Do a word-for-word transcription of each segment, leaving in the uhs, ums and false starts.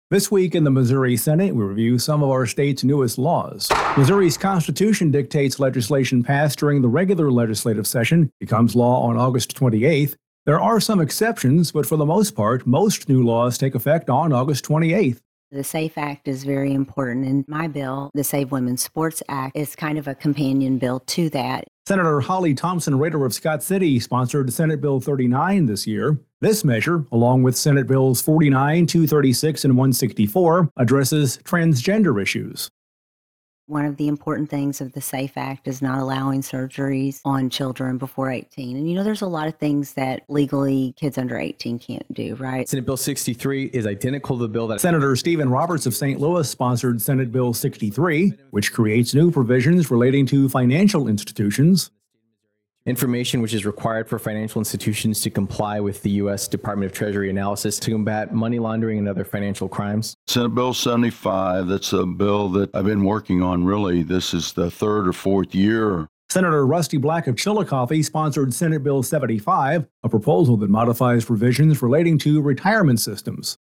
This week in the Missouri Senate, we review some of our state's newest laws. Missouri's Constitution dictates legislation passed during the regular legislative session becomes law on August twenty-eighth. There are some exceptions, but for the most part, most new laws take effect on August twenty-eighth. The SAFE Act is very important, and my bill, the Save Women's Sports Act, is kind of a companion bill to that. Senator Holly Thompson Rader of Scott City sponsored Senate Bill thirty-nine this year. This measure, along with Senate Bills forty-nine, two thirty-six, and one sixty-four, addresses transgender issues. One of the important things of the SAFE Act is not allowing surgeries on children before eighteen. And you know, there's a lot of things that legally kids under eighteen can't do, right? Senate Bill sixty-three is identical to the bill that Senator Stephen Roberts of Saint Louis sponsored Senate Bill sixty-three, which creates new provisions relating to financial institutions. Information which is required for financial institutions to comply with the U S Department of Treasury analysis to combat money laundering and other financial crimes. Senate Bill seventy-five, that's a bill that I've been working on really. This is the third or fourth year. Senator Rusty Black of Chillicothe sponsored Senate Bill seventy-five, a proposal that modifies provisions relating to retirement systems.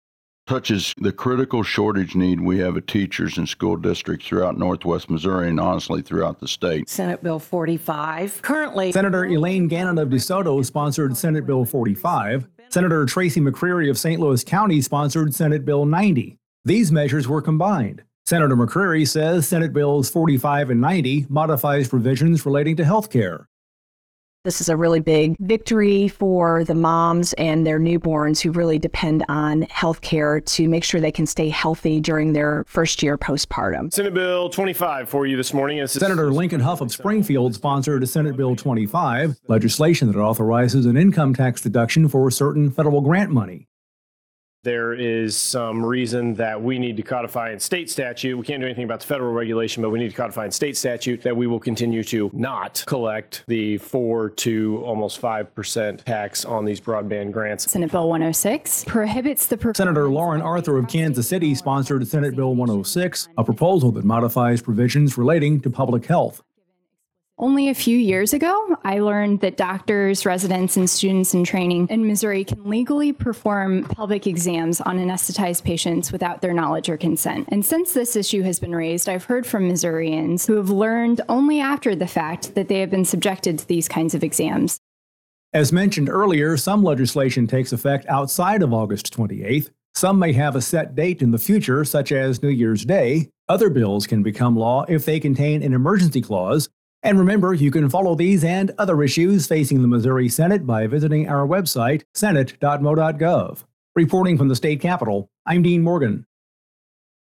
Touches the critical shortage need we have of teachers in school districts throughout Northwest Missouri and honestly throughout the state. Senate Bill forty-five. Currently, Senator Elaine Gannon of DeSoto sponsored Senate Bill forty-five. Senator Tracy McCreary of Saint Louis County sponsored Senate Bill ninety. These measures were combined. Senator McCreary says Senate Bills forty-five and ninety modifies provisions relating to health care. This is a really big victory for the moms and their newborns who really depend on health care to make sure they can stay healthy during their first year postpartum. Senate Bill twenty-five for you this morning. Senator Lincoln Huff of Springfield sponsored Senate Bill twenty-five, legislation that authorizes an income tax deduction for certain federal grant money. There is some reason that we need to codify in state statute. We can't do anything about the federal regulation, but we need to codify in state statute that we will continue to not collect the four to almost five percent tax on these broadband grants. Senate Bill one oh six prohibits the... Per- Senator Lauren Arthur of Kansas City sponsored Senate Bill one oh six, a proposal that modifies provisions relating to public health. Only a few years ago, I learned that doctors, residents, and students in training in Missouri can legally perform pelvic exams on anesthetized patients without their knowledge or consent. And since this issue has been raised, I've heard from Missourians who have learned only after the fact that they have been subjected to these kinds of exams. As mentioned earlier, some legislation takes effect outside of August twenty-eighth. Some may have a set date in the future, such as New Year's Day. Other bills can become law if they contain an emergency clause. And remember, you can follow these and other issues facing the Missouri Senate by visiting our website, senate dot mo dot gov. Reporting from the state capitol, I'm Dean Morgan.